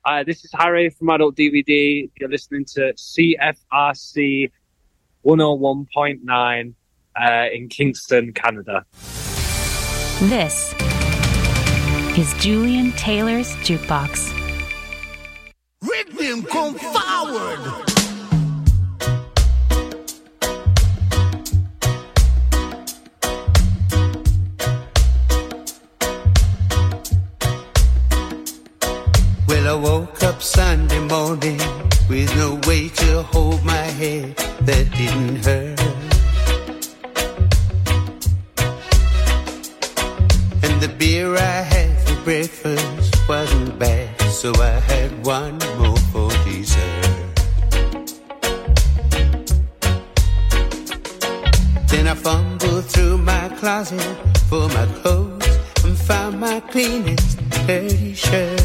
This is Harry from Adult DVD. You're listening to CFRC 101.9 in Kingston, Canada. This is Julian Taylor's Jukebox. Rhythm, come forward! Well, I woke up Sunday morning with no way to hold my head that didn't hurt. And the beer I had for breakfast wasn't bad, so I had one more for dessert. Then I fumbled through my closet for my clothes and found my cleanest dirty shirt.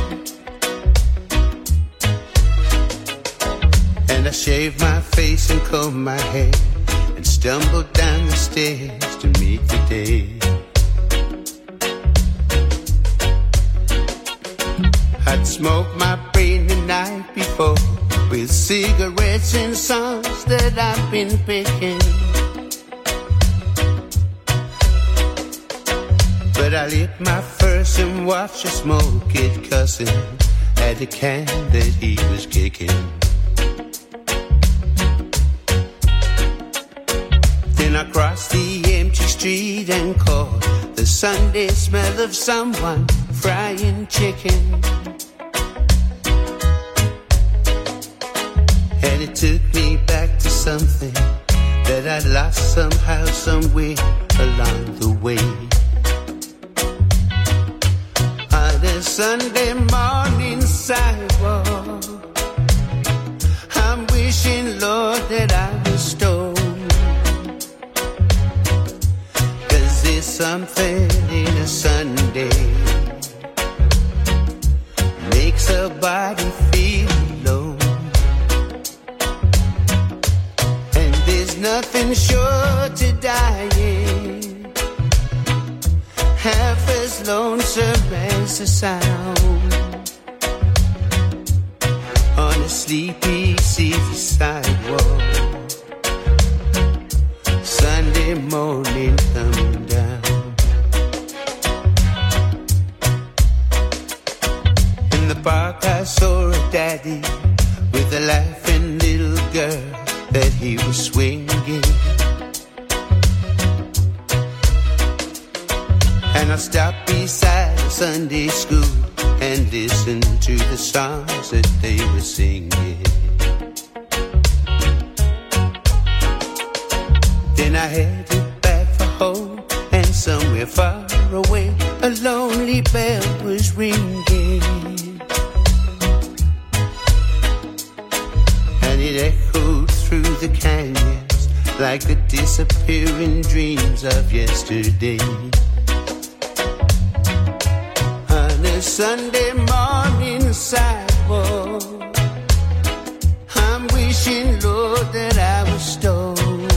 And I shaved my face and combed my hair and stumbled down the stairs to meet the day. I'd smoked my brain the night before with cigarettes and songs that I've been picking. But I lit my first and watched her smoke it, cussing at the can that he was kicking. I crossed the empty street and caught the Sunday smell of someone frying chicken. And it took me back to something that I'd lost somehow, somewhere along the way. On a Sunday morning sidewalk, I'm wishing, Lord, that I was stoned. Something in a Sunday makes a body feel low, and there's nothing sure to dying half as lonesome as the sound on a sleepy city sidewalk. Sunday morning coming down. In the park I saw a daddy with a laughing little girl that he was swinging. And I stopped beside a Sunday school and listened to the songs that they were singing. Then I headed back for home, and somewhere far away a lonely bell was ringing. And it echoed through the canyons like the disappearing dreams of yesterday. On a Sunday morning sidewalk, I'm wishing, Lord, that I was stoned.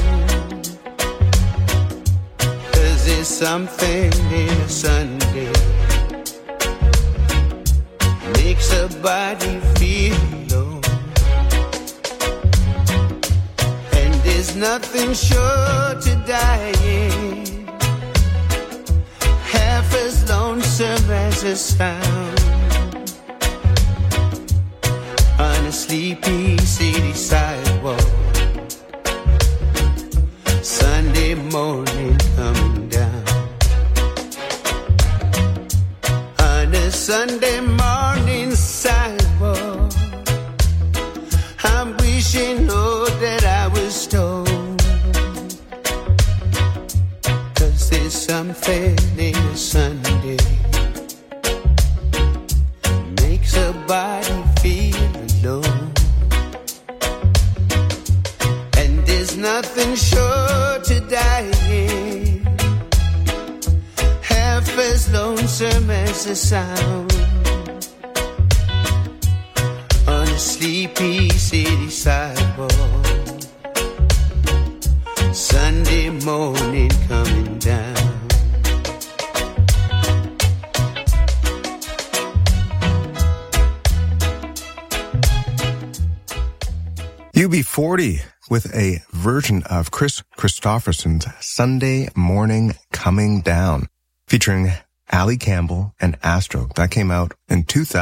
There's something in a Sunday makes a body feel low, and there's nothing sure to dying half as lonesome as a sound on a sleepy city sidewalk. Sunday morning coming down. On a Sunday morning sidewalk, I'm wishing, Lord, that I was stoned. 'Cause there's something in a Sunday makes a body feel alone, and there's nothing sure to dying half as lonesome as the sound on a sleepy city sidewalk. Sunday morning coming down. UB40 with a version of Chris Christopherson's Sunday Morning Coming Down, featuring Ali Campbell and Astro. That came out in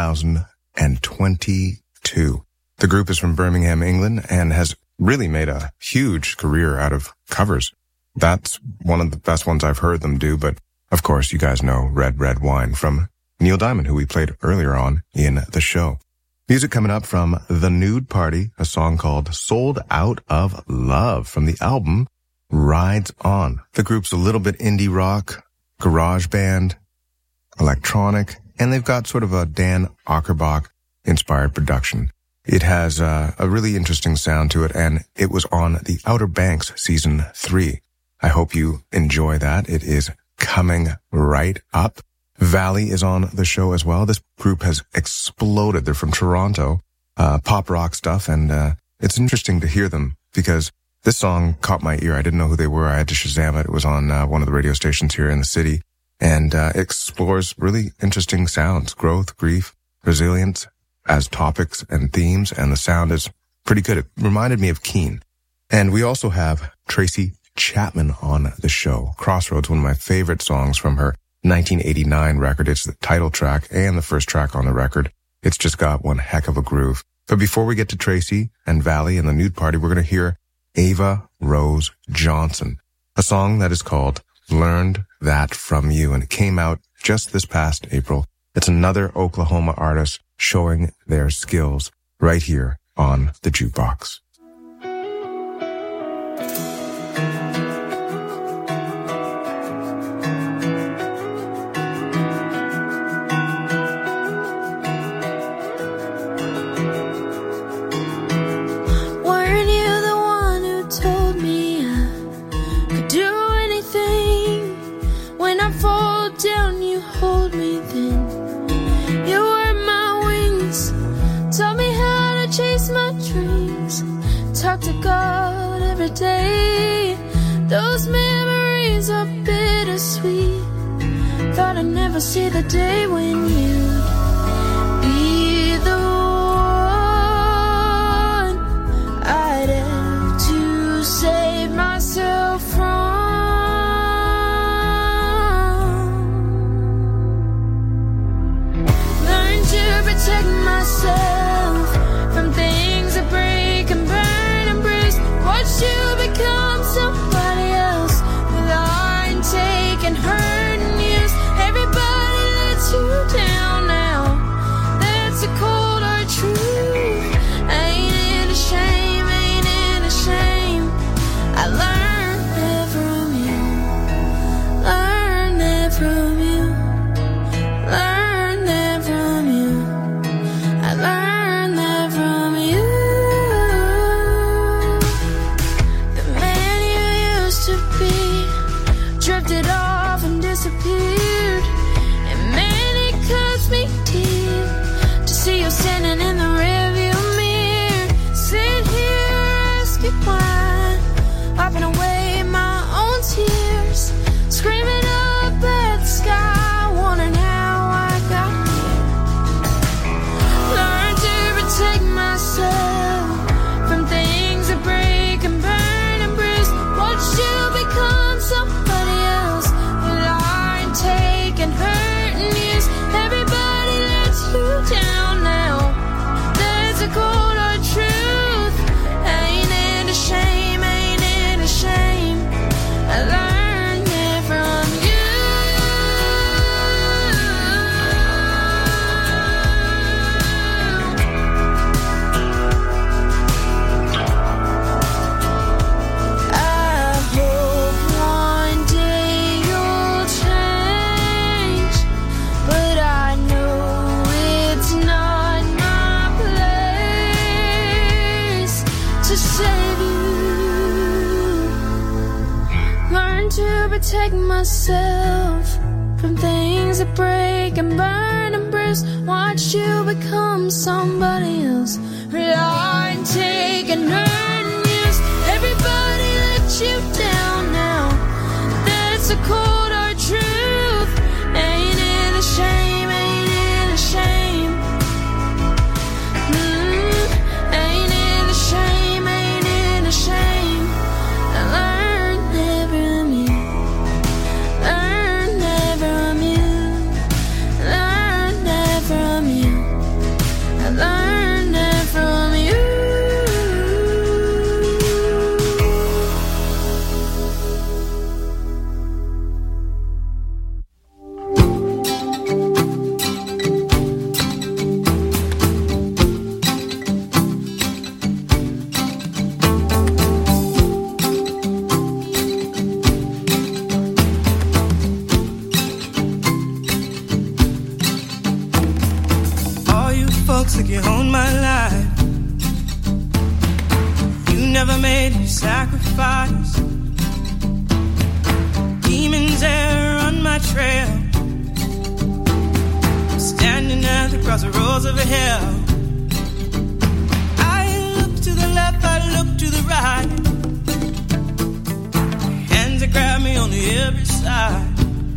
2022. The group is from Birmingham, England, and has really made a huge career out of covers. That's one of the best ones I've heard them do, but of course you guys know Red, Red Wine from Neil Diamond, who we played earlier on in the show. Music coming up from The Nude Party, a song called Sold Out of Love from the album Rides On. The group's a little bit indie rock, garage band, electronic, and they've got sort of a Dan Auerbach inspired production. It has a really interesting sound to it, and it was on The Outer Banks Season 3. I hope you enjoy that. It is coming right up. Valley is on the show as well. This group has exploded. They're from Toronto, pop rock stuff, and it's interesting to hear them because this song caught my ear. I didn't know who they were. I had to Shazam it. It was on one of the radio stations here in the city, and explores really interesting sounds, growth, grief, resilience as topics and themes, and the sound is pretty good. It reminded me of Keane. And we also have Tracy Chapman on the show. Crossroads, one of my favorite songs from her 1989 record. It's the title track and the first track on the record. It's just got one heck of a groove. But before we get to Tracy and Valley and the Nude Party, we're going to hear Ava Rose Johnson, a song that is called Learned That From You, and it came out just this past April. It's another Oklahoma artist showing their skills right here on the Jukebox. Talk to God every day. Those memories are bittersweet. Thought I'd never see the day when you'd be the one I'd have to save myself from. Learn to protect myself from things that break and burn. Watch you become somebody else with lying, taking, hurting years. Everybody lets you down now. That's a cold hard truth. Ain't it a shame? Ain't it a shame? I learned that from you. Learned that from you. Learned that from you. I learned that from you. Drifted off and disappeared, and man, it cuts me deep to see you standing in the rearview mirror. Sit here, ask you why, wiping away my own tears, screaming up at the sky, wondering how I got here. Learn to protect myself from things that break and burn and bruise. Watch you become somebody else, lying, taking, hurting years. Everybody lets you down now. That's a cold hard truth. Ain't it a shame? Ain't it a shame? I learned it from you. I hope one day you'll change, but I know it's not my place to save you. Learn to protect myself from things that break and burn and bruise. Watch you become somebody else, rely and take and earn years. Everybody let you down now. That's a cold hard truth. Ain't it a shame? Ain't it a shame? Ain't it a shame? Ain't folks like you own my life. You never made any sacrifice. Demons there on my trail, standing at the crossroads of hell. I look to the left, I look to the right. Hands that grab me on every side.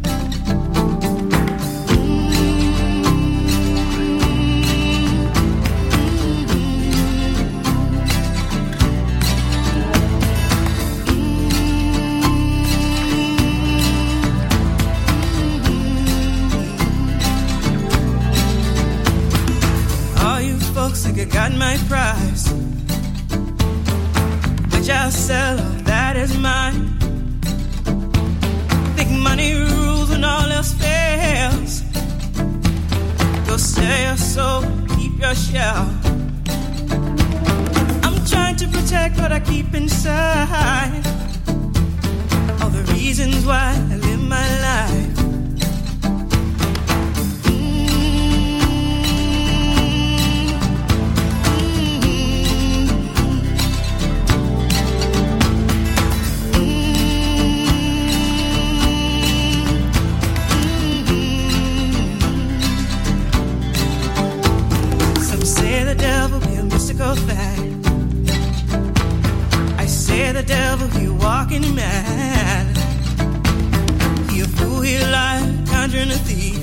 Looks like I got my prize, which I'll sell, all that is mine. Think money rules when all else fails. Go sell your soul, keep your shell. I'm trying to protect what I keep inside, all the reasons why I live my life. Fact. I say the devil, he walking mad. He a fool, he a liar, conjuring a thief.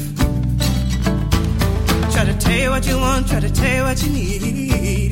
Try to tell you what you want, try to tell you what you need.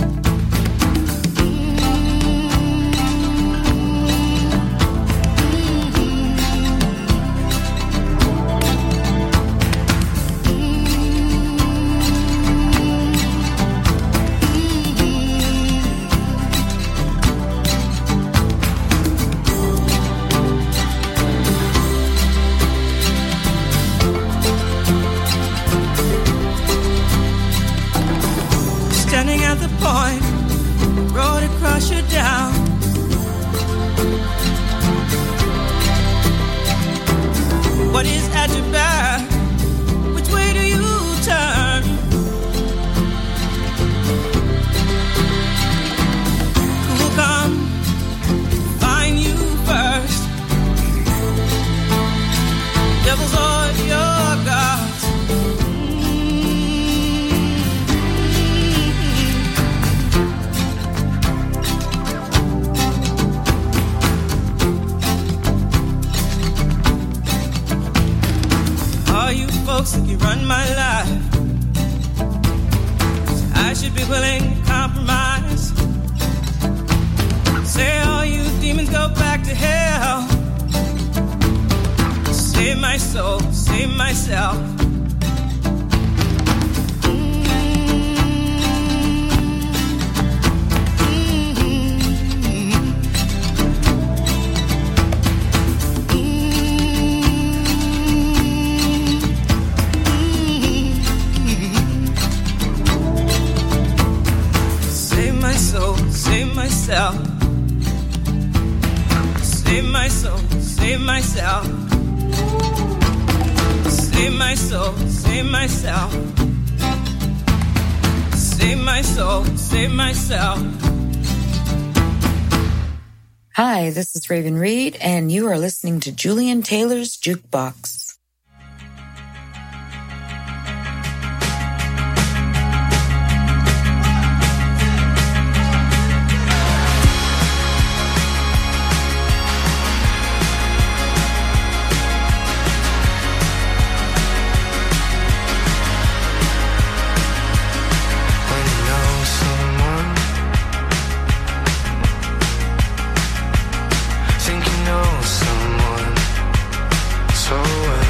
At the point, road to crush you down. What is at your back? Which way do you turn? Who will come find you first? Devils are your gods. Folks like you run my life, I should be willing to compromise. Say all you demons go back to hell. Save my soul, save myself. Save myself. Save my soul, save myself. Save my soul, save myself. Save my soul, save myself. Hi, this is Raven Reed, and you are listening to Julian Taylor's Jukebox. Think you know someone so well.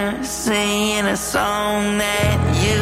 singer singing a song that you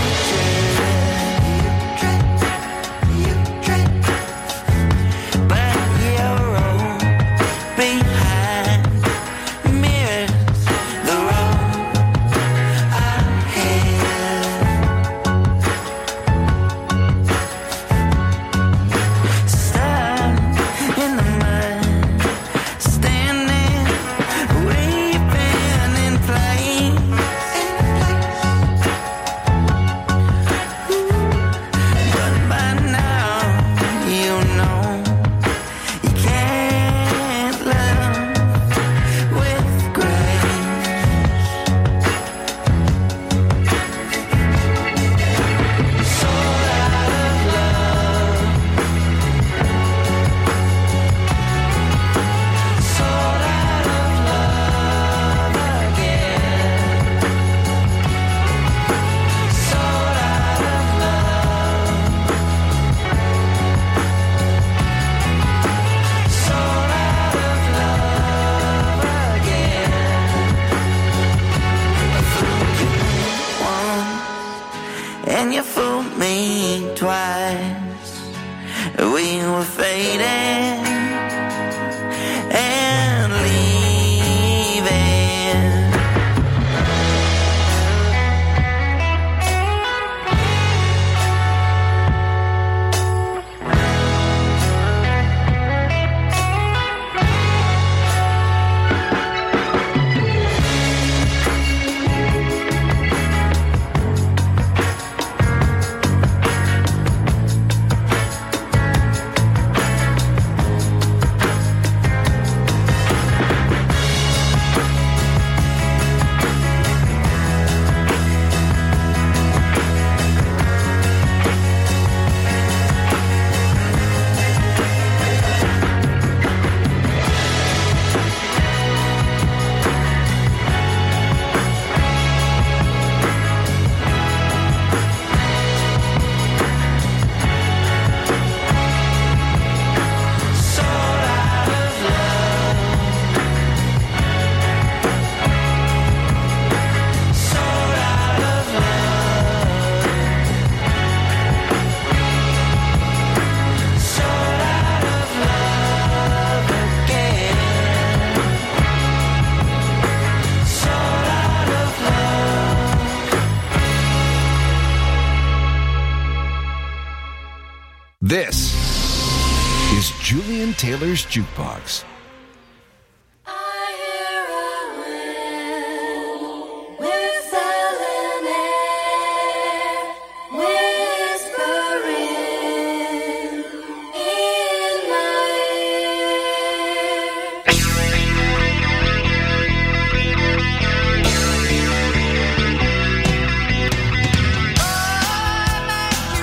This is Julian Taylor's Jukebox.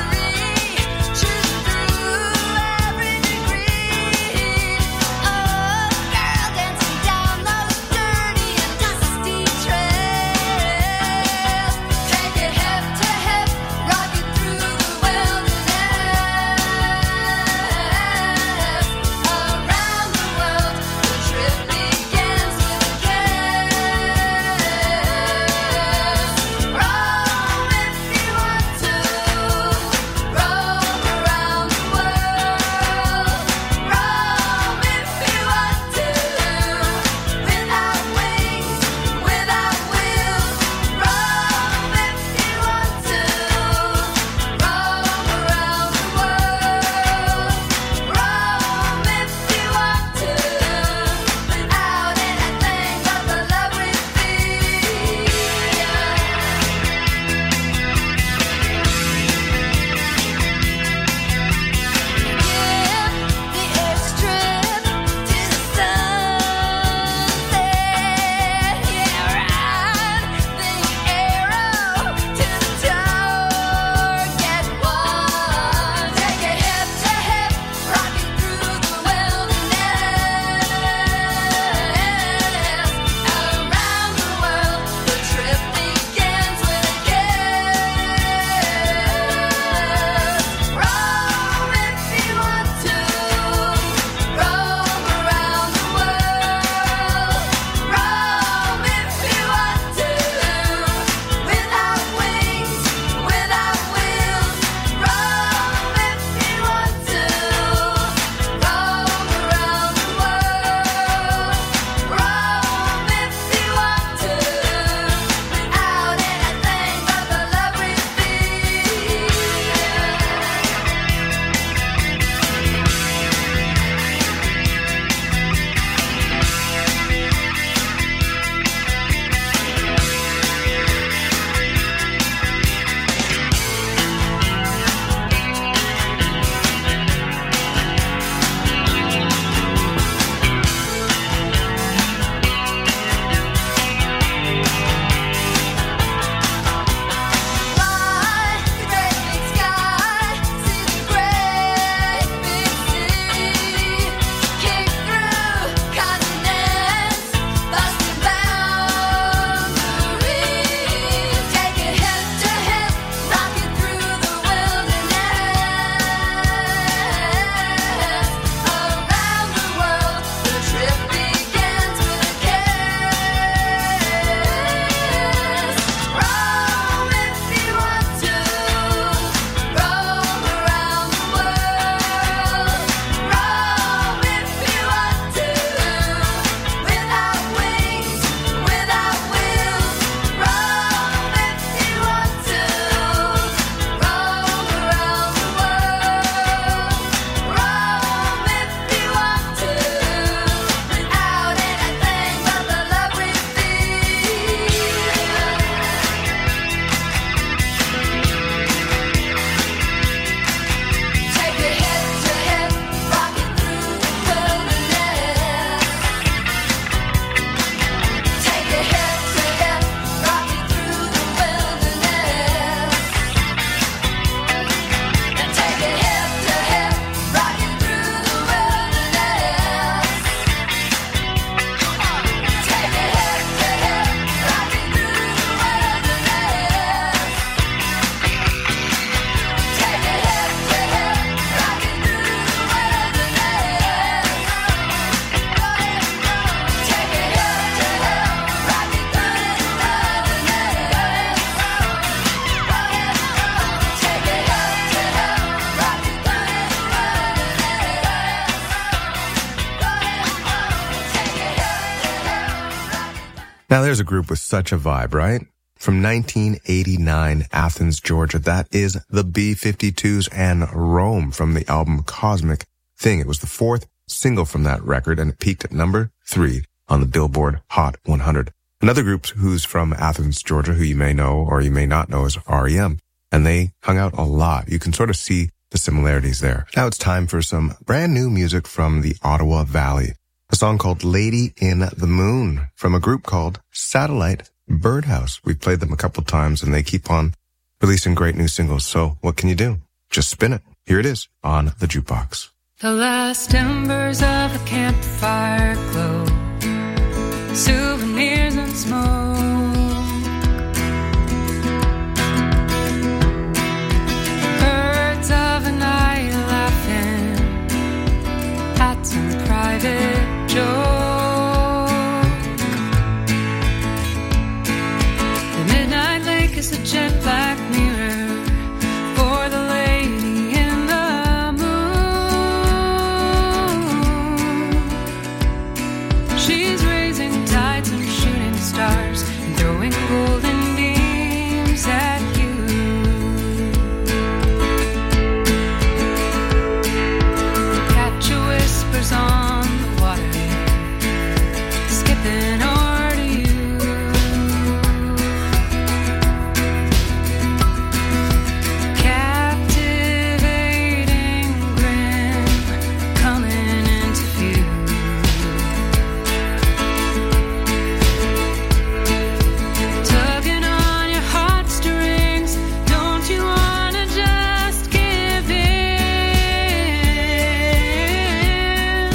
Oh Now there's a group with such a vibe, right? From 1989, Athens, Georgia. That is the B-52s and Rome from the album Cosmic Thing. It was the fourth single from that record, and it peaked at number 3 on the Billboard Hot 100. Another group who's from Athens, Georgia, who you may know or you may not know, is R.E.M., and they hung out a lot. You can sort of see the similarities there. Now it's time for some brand new music from the Ottawa Valley. A song called Lady in the Moon from a group called Satellite Birdhouse. We've played them a couple times and they keep on releasing great new singles. So what can you do? Just spin it. Here it is on the Jukebox. The last embers of the campfire glow, souvenirs and smoke. Birds of a night laughing at some private joke. The midnight lake is a jet black mirror for the lady in the moon. She's raising tides and shooting stars and throwing golden beams at you. Catch your whispers on the water, skipping over to you. Captivating grin coming into view. Tugging on your heartstrings, don't you wanna just give in?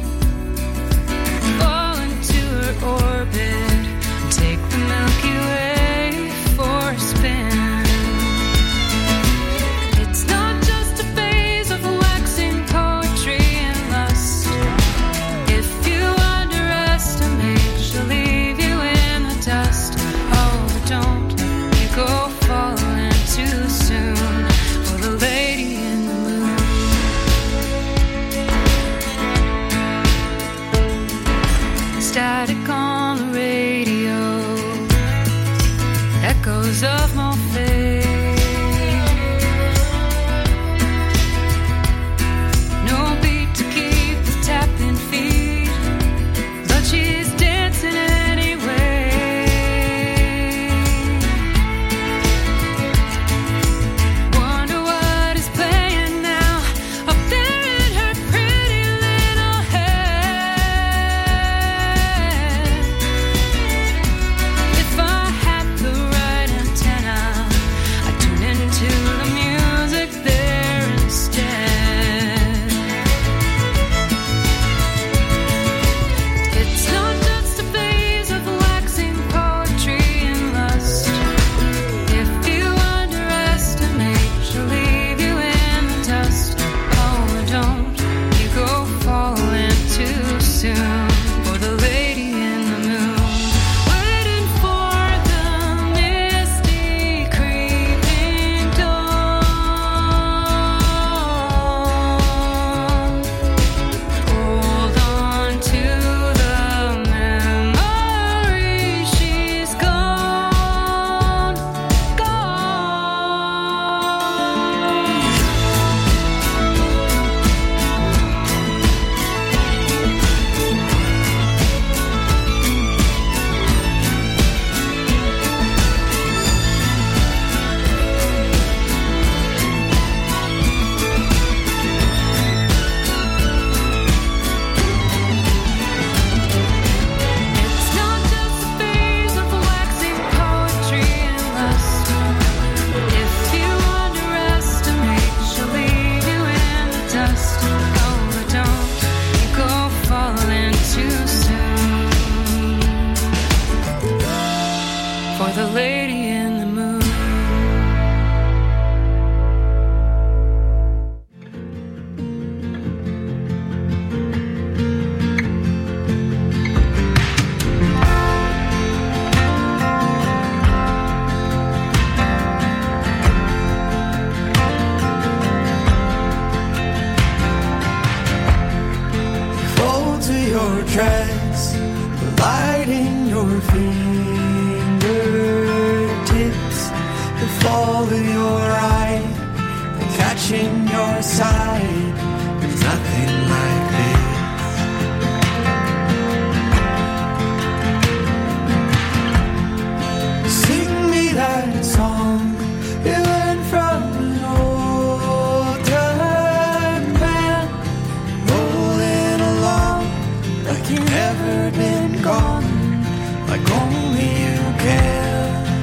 Fall into her orbit and take the Milky Way for a spin. It's not just a phase of waxing poetry and lust. If you underestimate, she'll leave you in the dust. Oh, but don't let you go falling too soon for the lady in the moon. Static on the radio, echoes of Morpheus. No beat to keep the tapping feet, but she's dancing anyway. Wonder what is playing now up there in her pretty little head. If I had the right antenna, I'd tune into the music there instead. It's not just a phase of waxing poetry and lust. If you underestimate, she'll leave you in the dust. Oh, don't you go falling too soon for the lady in the moon. Waiting for the misty creeping dawn. Hold on to the memory, she's gone, gone. It's not just a phase of waxing poetry and lust. If you underestimate, she'll leave you in the dust. Oh, but don't you go falling too soon for the lady in the moon. Fall to your tracks, the light in your feet. fall of your eye, the catch in your side. There's nothing like this. Sing me that song. It went from an old time band, rolling along like you've never been gone, like only you can.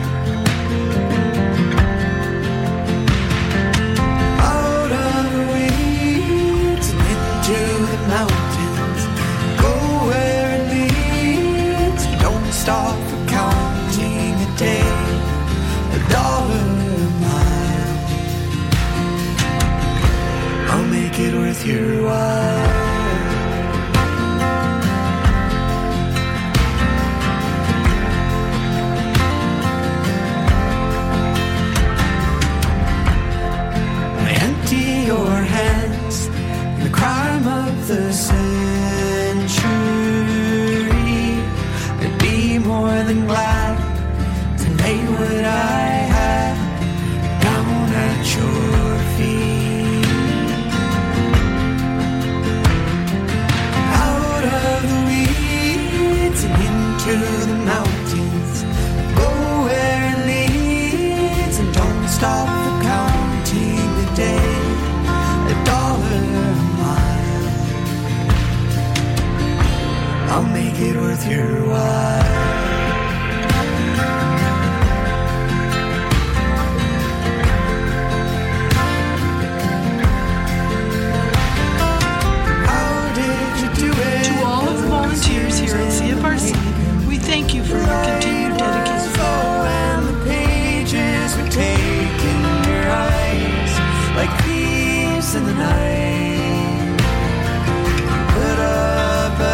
Out of the weeds and into the mountains, go where it leads. Don't stop for counting a day, a dollar, a mile. I'll make it worth your while. Your hands in the crime of the century, I'd be more than glad to lay what I had down at your feet. Out of the weeds and into the mountains, go where it leads, and don't stop for counting the days. I'll make it worth your while. How did you do it? To all of the volunteers here at CFRC, we thank you for your continued dedication. And the pages were taken in your eyes like thieves in the night. Put up a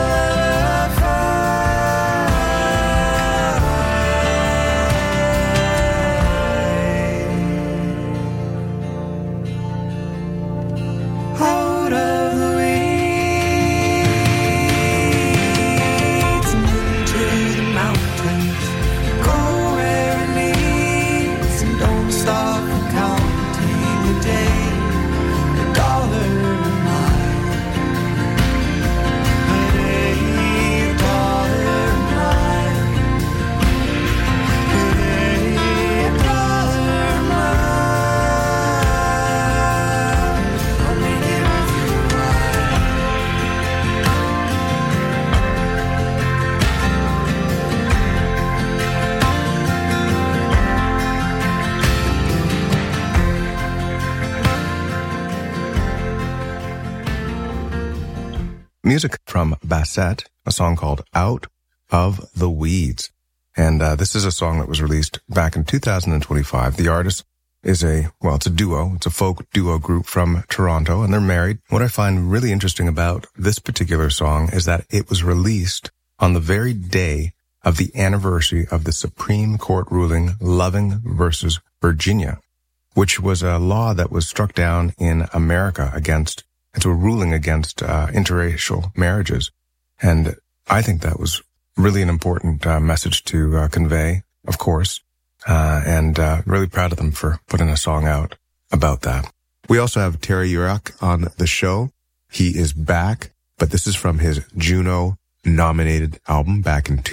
music from Bassett, a song called Out of the Weeds. And this is a song that was released back in 2025. The artist is it's a duo. It's a folk duo group from Toronto, and they're married. What I find really interesting about this particular song is that it was released on the very day of the anniversary of the Supreme Court ruling Loving versus Virginia, which was a law that was struck down in America it's a ruling against interracial marriages. And I think that was really an important message to convey, of course, and really proud of them for putting a song out about that. We also have Terry Yurak on the show. He is back, but this is from his Juno-nominated album back in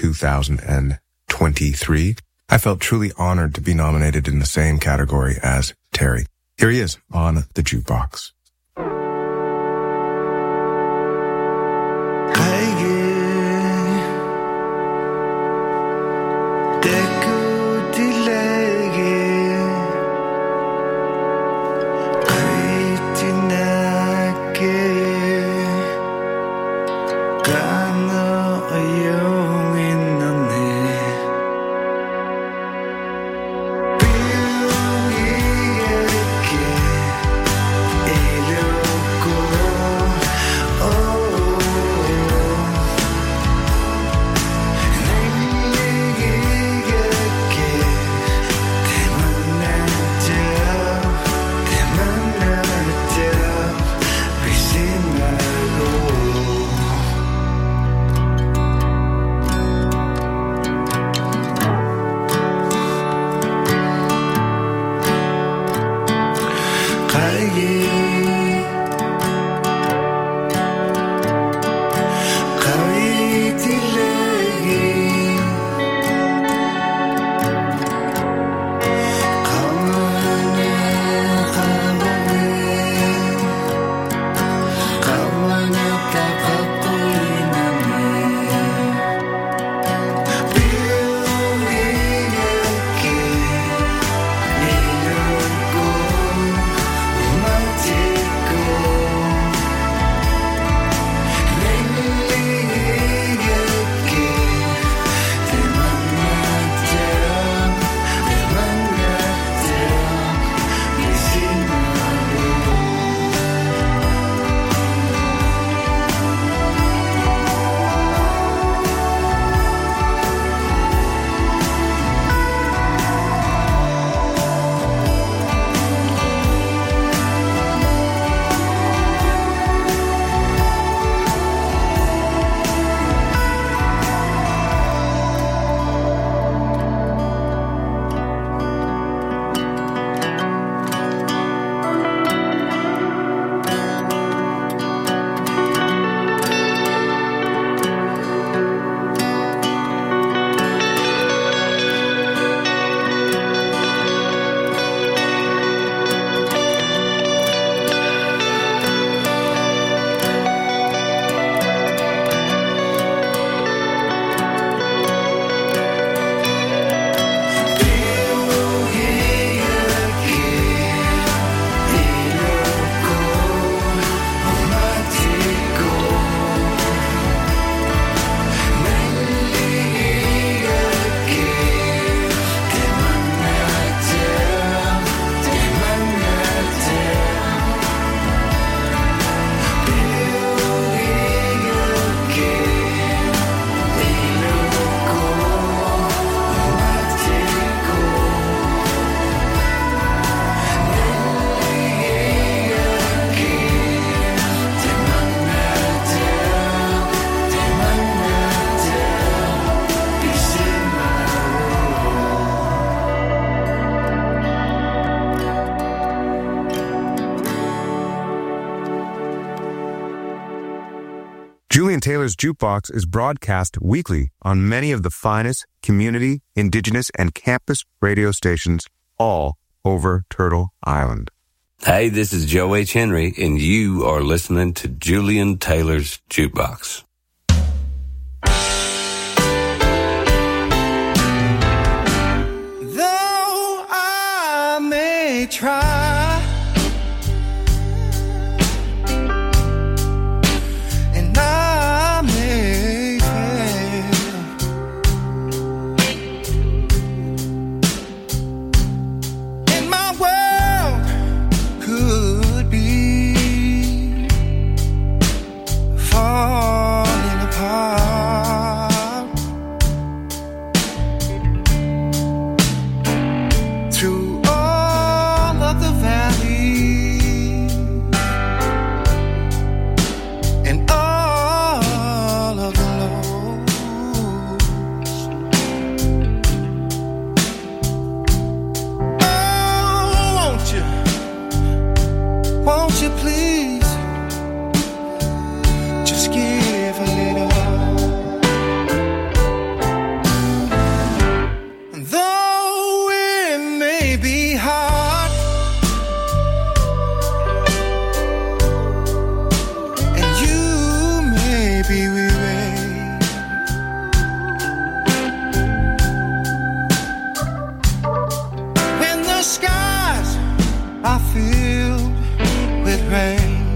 2023. I felt truly honored to be nominated in the same category as Terry. Here he is on the Jukebox. Yeah. Julian Taylor's Jukebox is broadcast weekly on many of the finest community, indigenous, and campus radio stations all over Turtle Island. Hey, this is Joe H. Henry, and you are listening to Julian Taylor's Jukebox. Though I may try, and I may fail, and my world could be falling apart. Through all of the valleys and all of the lows, oh, won't you please just give a little. Though it may be hard, and you may be weary, when the skies are filled with rain,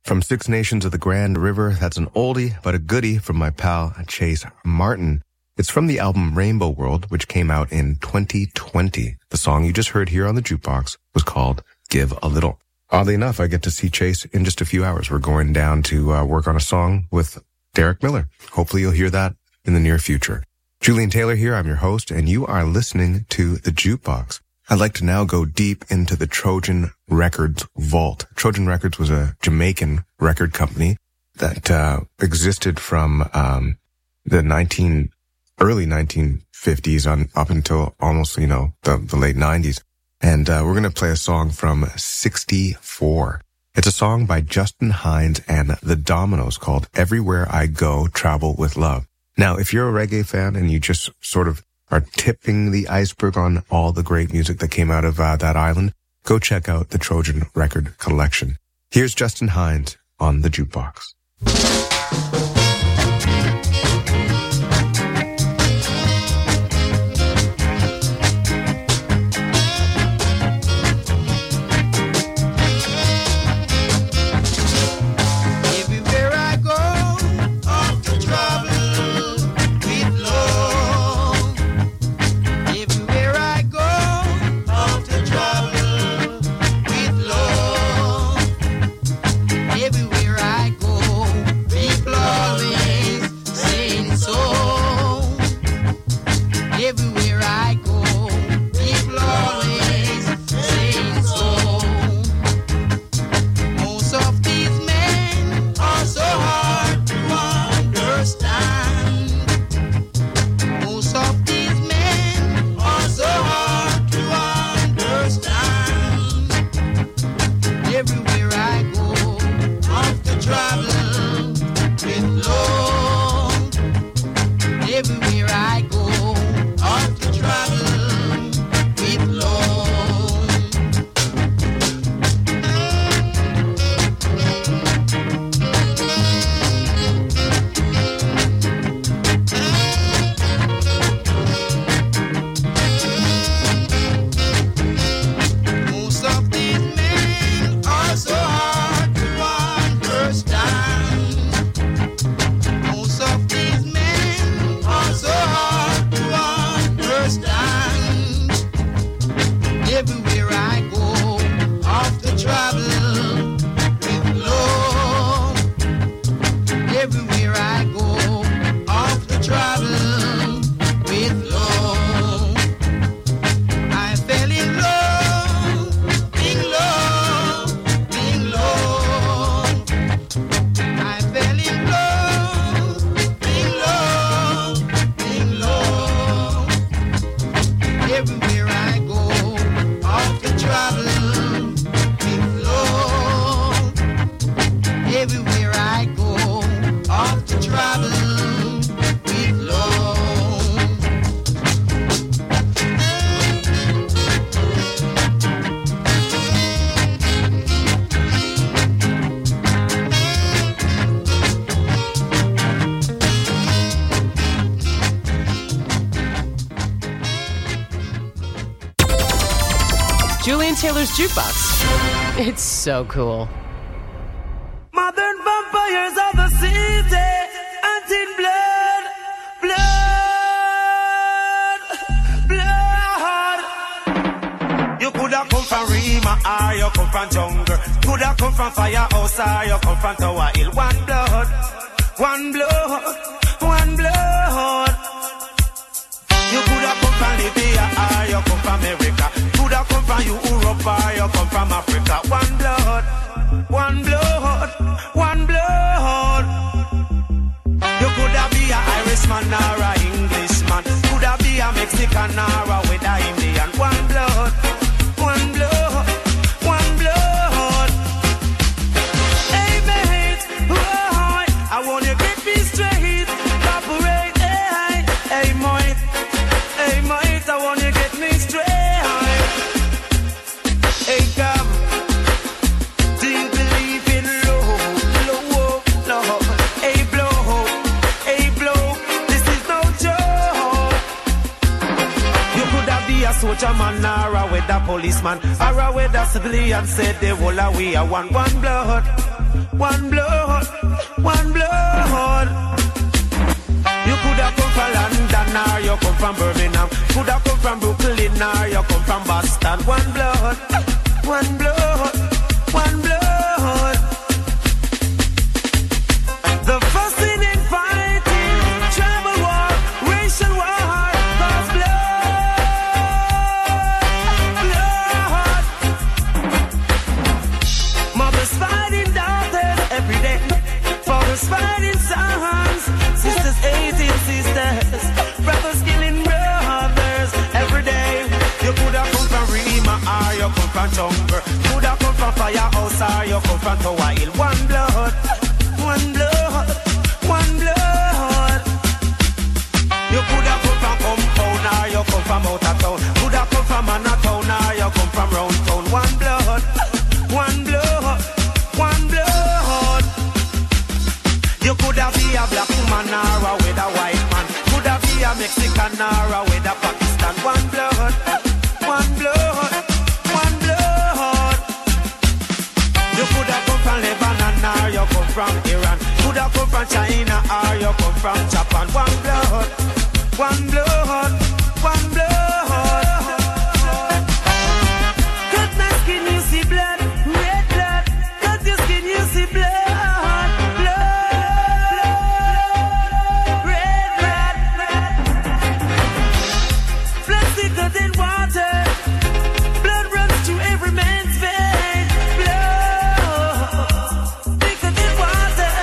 From Six Nations of the Grand River, that's an oldie but a goodie from my pal Chase Martin. It's from the album Rainbow World, which came out in 2020. The song you just heard here on the jukebox was called Give a Little. Oddly enough, I get to see Chase in just a few hours. We're going down to work on a song with Derek Miller. Hopefully you'll hear that in the near future. Julian Taylor here. I'm your host, and you are listening to The Jukebox. I'd like to now go deep into the Trojan Records vault. Trojan Records was a Jamaican record company that existed from the early 1950s on up until almost, the late 90s. And we're going to play a song from 64. It's a song by Justin Hinds and the Dominoes called Everywhere I Go, Travel with Love. Now, if you're a reggae fan and you just sort of are tipping the iceberg on all the great music that came out of that island, go check out the Trojan Record Collection. Here's Justin Hinds on the Jukebox. Julian Taylor's Jukebox. It's so cool. Modern vampires of the city, hunting blood, blood, blood. You coulda come from Rima or you come from jungle. Coulda come from Firehouse or you come from Tower Hill. One blood, one blood, one blood. You coulda come from Libya or you come from America. Coulda come from Europe or you come from Africa. One blood, one blood, one blood. You coulda be a Irishman or a Englishman. Coulda be a Mexican or a with a Indian. One blood, one blood, one blood. Hey mate, boy, I want you get me straight. Cooperate, hey, hey mate, I want you get me straight. Hey come, do you believe in love, love? Hey blow, this is no joke. You coulda be a soldier man or a weather policeman or a weather civilian. Said they all we are one blood, one blood, one blood. You could have come from London or you come from Birmingham. Could have come from Brooklyn or you come from Boston. One blood, one blood, one blood. The first thing in fighting, tribal war, racial war, cause blood. Mothers fighting daughters every day. Fathers fighting sons. Sisters hating sisters. Brothers killing brothers every day. You could have come from Rima or you come from Jungle. Could have come from Firehouse or you come from Tower Hill. One blood, one blood, one blood. You could have come from Compound or you come from Outer Town. Could have come from Manatown or you come from Round Town. One blood, one blood, one blood. You could have be a black woman or a with a white man. Could have be a Mexican or a with a Pakistan. One blood, one blood, one blood. You could have come from Lebanon or you come from Iran. Could have come from China or you come from Japan. One blood, one blood, one blood. Cut my skin, you see blood, red blood. Cut your skin, you see blood, blood, red, red, red. Blood thicker than water. Blood runs through every man's vein. Blood thicker than water.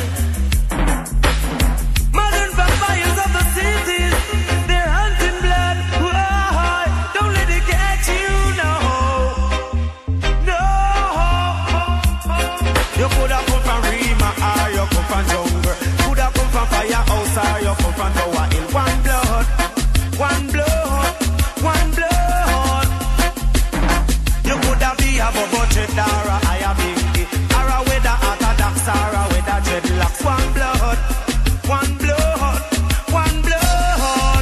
Modern vampires of the cities, they're hunting blood. Whoa, don't let it catch you, no, no. You could have come from Rima or you come from Jungle. Could have come from Firehouse or you come from Tower Hill. One blood, one blood, one blood. You could have be a Bobo Trip or a Higher Binky or a with a Orthodox or a with a dreadlocks. One blood, one blood, one blood.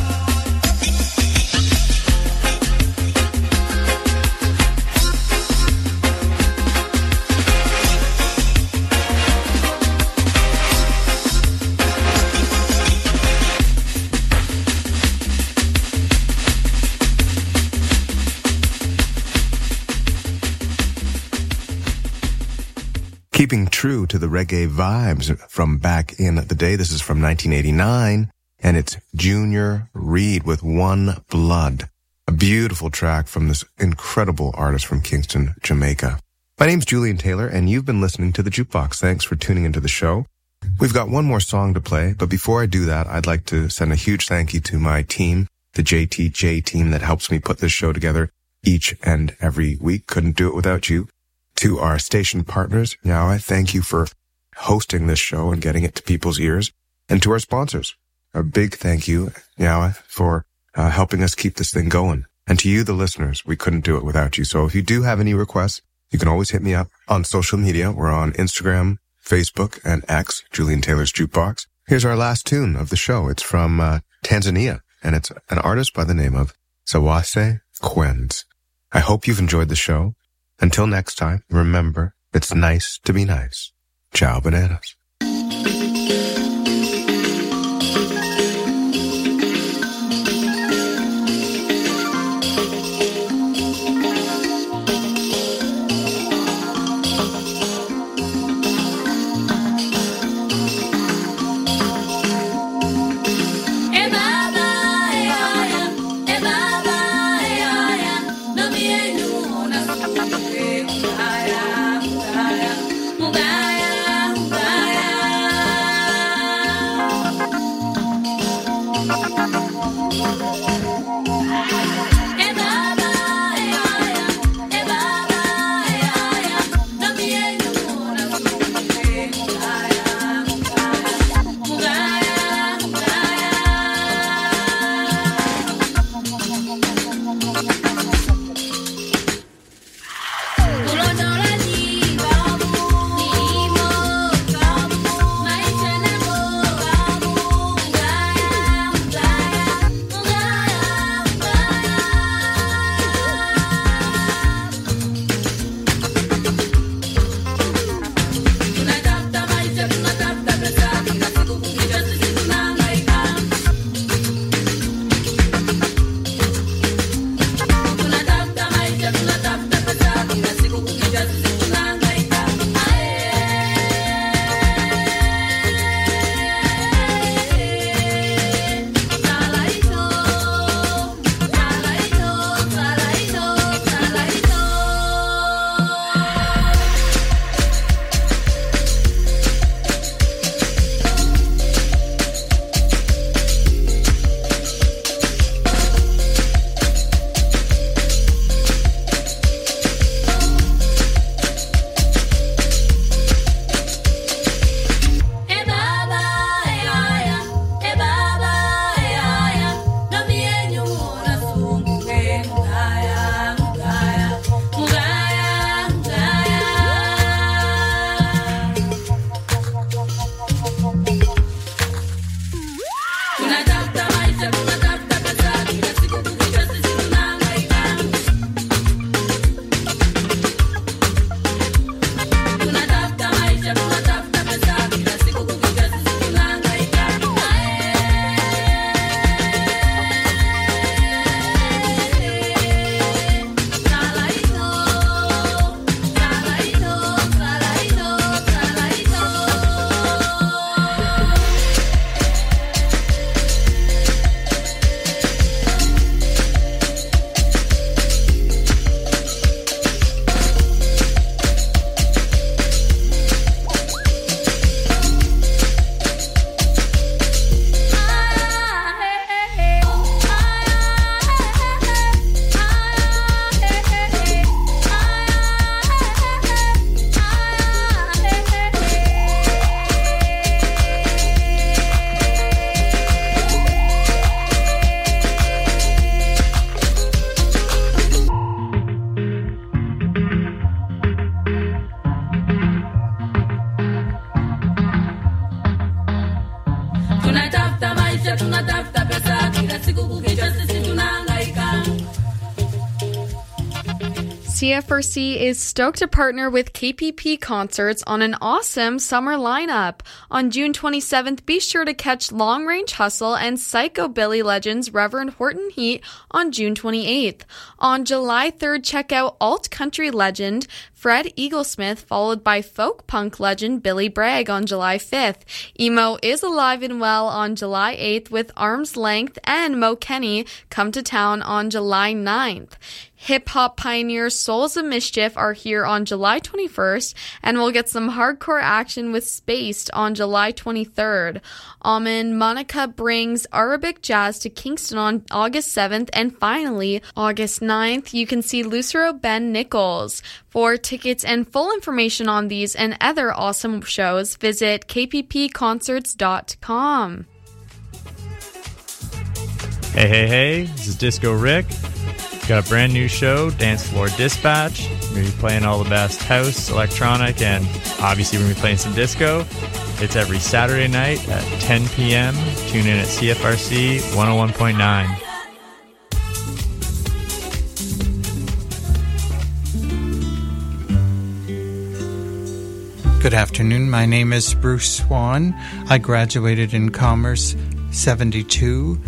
Keeping true to the reggae vibes from back in the day. This is from 1989, and it's Junior Reid with One Blood. A beautiful track from this incredible artist from Kingston, Jamaica. My name's Julian Taylor, and you've been listening to The Jukebox. Thanks for tuning into the show. We've got one more song to play, but before I do that, I'd like to send a huge thank you to my team, the JTJ team that helps me put this show together each and every week. Couldn't do it without you. To our station partners, Nyawa, thank you for hosting this show and getting it to people's ears. And to our sponsors, a big thank you, Nyawa, for helping us keep this thing going. And to you, the listeners, we couldn't do it without you. So if you do have any requests, you can always hit me up on social media. We're on Instagram, Facebook, and X, Julian Taylor's Jukebox. Here's our last tune of the show. It's from Tanzania, and it's an artist by the name of Sawase Quenz. I hope you've enjoyed the show. Until next time, remember, it's nice to be nice. Ciao, bananas. Mugaya, Mugaya. CFRC is stoked to partner with KPP Concerts on an awesome summer lineup. On June 27th, be sure to catch Long Range Hustle and Psychobilly legends Reverend Horton Heat on June 28th. On July 3rd, check out alt country legend Fred Eaglesmith, followed by folk punk legend Billy Bragg on July 5th. Emo is alive and well on July 8th with Arm's Length and Mo Kenny come to town on July 9th. Hip-hop pioneers Souls of Mischief are here on July 21st, and we'll get some hardcore action with Spaced on July 23rd. Amen Monica brings Arabic jazz to Kingston on August 7th, and finally, August 9th, you can see Lucero Ben Nichols. For tickets and full information on these and other awesome shows, visit kppconcerts.com. Hey, this is Disco Rick. Got a brand new show, Dance Floor Dispatch. We're going to be playing all the best house, electronic, and obviously we're going to be playing some disco. It's every Saturday night at 10 p.m. Tune in at CFRC 101.9. Good afternoon. My name is Bruce Swan. I graduated in Commerce 72.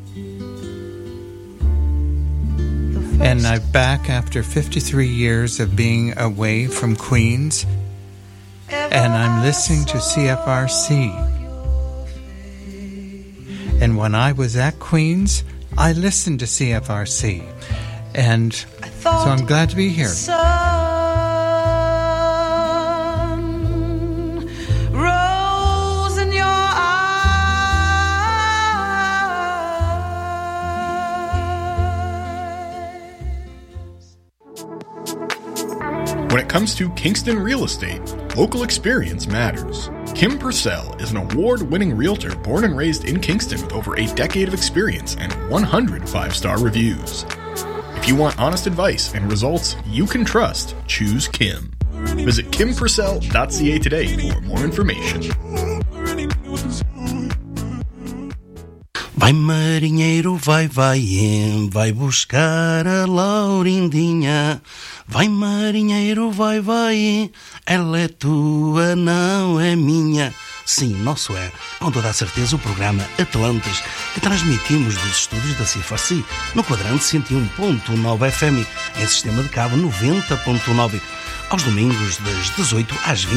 And I'm back after 53 years of being away from Queens. And I'm listening to CFRC. And when I was at Queens, I listened to CFRC. And so I'm glad to be here. When it comes to Kingston real estate, local experience matters. Kim Purcell is an award-winning realtor born and raised in Kingston with over a decade of experience and 100 5-star reviews. If you want honest advice and results you can trust, choose Kim. Visit kimpurcell.ca today for more information. Vai marinheiro, vai buscar a Laurindinha. Vai marinheiro, vai, ela é tua, não é minha. Sim, nosso é, com toda a certeza, o programa Atlantis, que transmitimos dos estúdios da CFRC, no quadrante 101.9 FM, em sistema de cabo 90.9, aos domingos das 18 às 20.